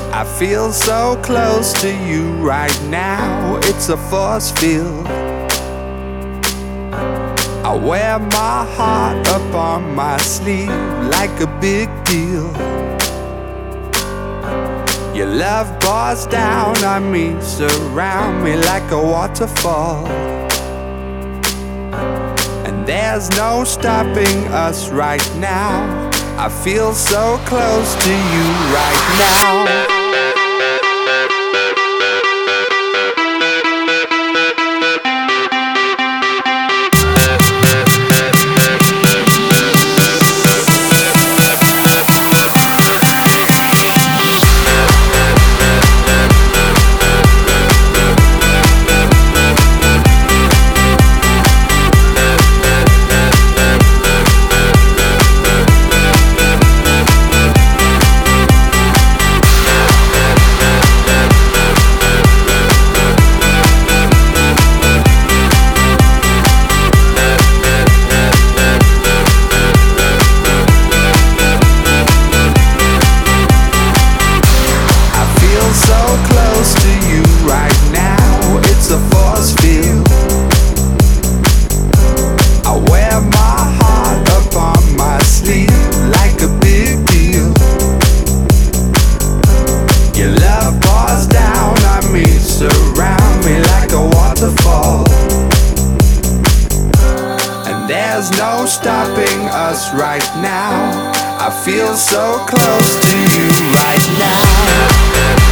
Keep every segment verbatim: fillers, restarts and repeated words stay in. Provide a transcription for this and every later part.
I feel so close to you right now, it's a force field. I wear my heart up on my sleeve like a big deal. Your love pours down on me, surround me like a waterfall. And there's no stopping us right now. I feel so close to you right now. There's no stopping us right now. I feel so close to you right now.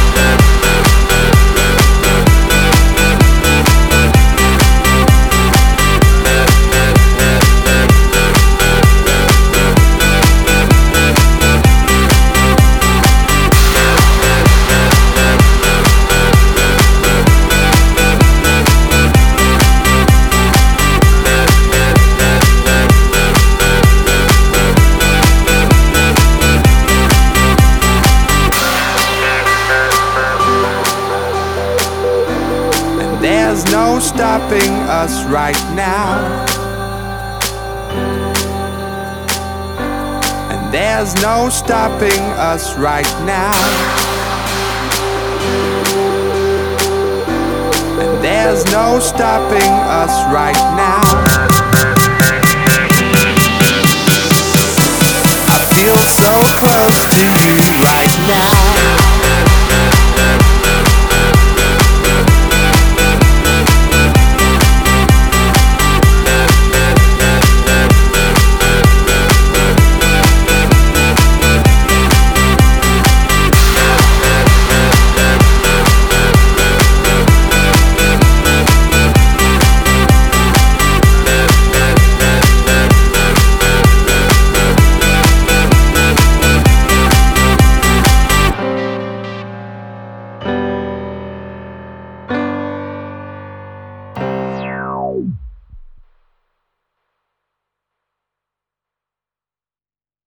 There's no stopping us right now. And there's no stopping us right now. And there's no stopping us right now. I feel so close to you right now. Wow.